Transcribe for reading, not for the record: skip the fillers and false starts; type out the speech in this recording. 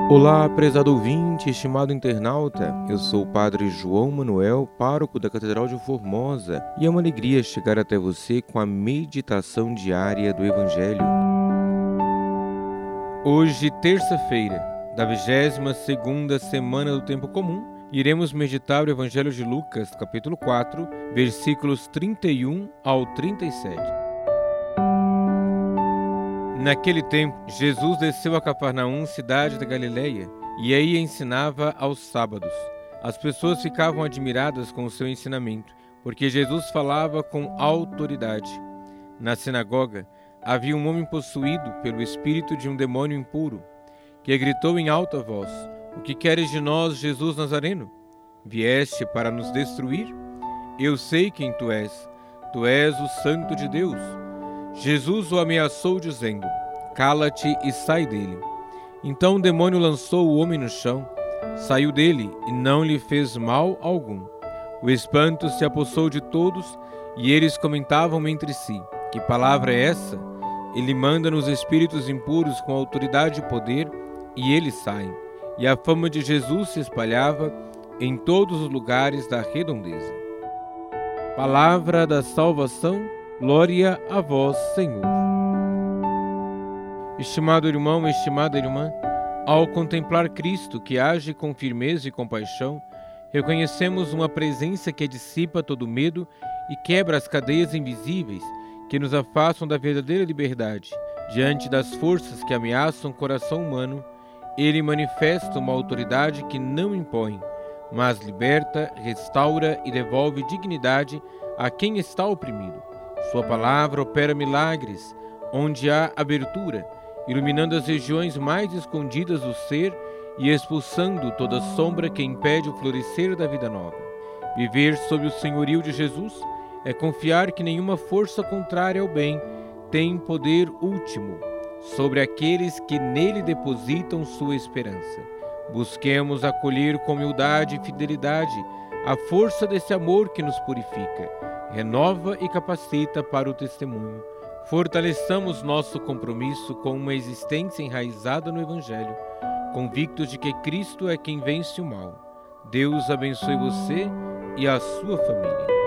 Olá, prezado ouvinte, estimado internauta, eu sou o Padre João Manuel, pároco da Catedral de Formosa, e é uma alegria chegar até você com a meditação diária do Evangelho. Hoje, terça-feira, da 22ª semana do Tempo Comum, iremos meditar o Evangelho de Lucas, capítulo 4, versículos 31 ao 37. Naquele tempo, Jesus desceu a Cafarnaum, cidade da Galileia, e aí ensinava aos sábados. As pessoas ficavam admiradas com o seu ensinamento, porque Jesus falava com autoridade. Na sinagoga, havia um homem possuído pelo espírito de um demônio impuro, que gritou em alta voz: "O que queres de nós, Jesus Nazareno? Vieste para nos destruir? Eu sei quem tu és o Santo de Deus." Jesus o ameaçou dizendo: "Cala-te e sai dele." Então o demônio lançou o homem no chão, saiu dele e não lhe fez mal algum. O espanto se apossou de todos e eles comentavam entre si: "Que palavra é essa? Ele manda nos espíritos impuros com autoridade e poder e eles saem." E a fama de Jesus se espalhava em todos os lugares da redondeza. Palavra da salvação. Glória a vós, Senhor. Estimado irmão, estimada irmã, ao contemplar Cristo que age com firmeza e compaixão, reconhecemos uma presença que dissipa todo medo e quebra as cadeias invisíveis que nos afastam da verdadeira liberdade. Diante das forças que ameaçam o coração humano, ele manifesta uma autoridade que não impõe, mas liberta, restaura e devolve dignidade a quem está oprimido. Sua palavra opera milagres onde há abertura, iluminando as regiões mais escondidas do ser e expulsando toda sombra que impede o florescer da vida nova. Viver sob o senhorio de Jesus é confiar que nenhuma força contrária ao bem tem poder último sobre aqueles que nele depositam sua esperança. Busquemos acolher com humildade e fidelidade a força desse amor que nos purifica, renova e capacita para o testemunho. Fortaleçamos nosso compromisso com uma existência enraizada no Evangelho, convictos de que Cristo é quem vence o mal. Deus abençoe você e a sua família.